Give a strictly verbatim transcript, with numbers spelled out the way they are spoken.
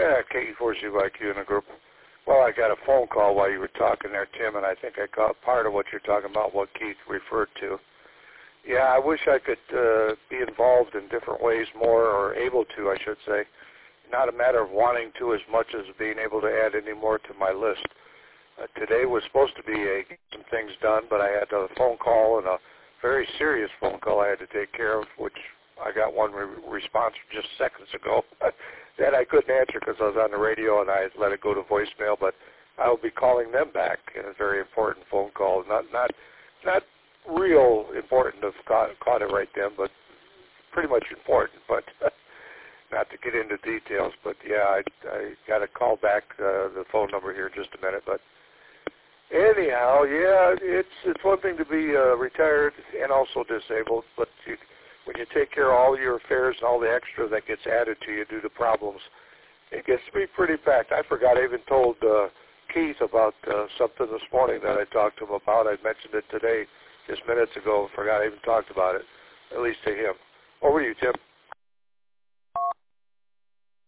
Yeah, K E four C Y Q in the group. Well, I got a phone call while you were talking there, Tim, and I think I caught part of what you're talking about, what Keith referred to. Yeah, I wish I could uh, be involved in different ways more, or able to, I should say. Not a matter of wanting to as much as being able to add any more to my list. Uh, today was supposed to be a, some things done, but I had a phone call and a very serious phone call I had to take care of, which I got one re- response just seconds ago that I couldn't answer because I was on the radio and I let it go to voicemail. But I will be calling them back in a very important phone call. Not not not real important to have caught, caught it right then, but pretty much important. But not to get into details. But yeah, I, I got to call back uh, the phone number here in just a minute. But anyhow, yeah, it's it's one thing to be uh, retired and also disabled, but you, when you take care of all your affairs and all the extra that gets added to you due to problems, it gets to be pretty packed. I forgot I even told uh, Keith about uh, something this morning that I talked to him about. I mentioned it today just minutes ago. Forgot I even talked about it, at least to him. Over to you, Tim.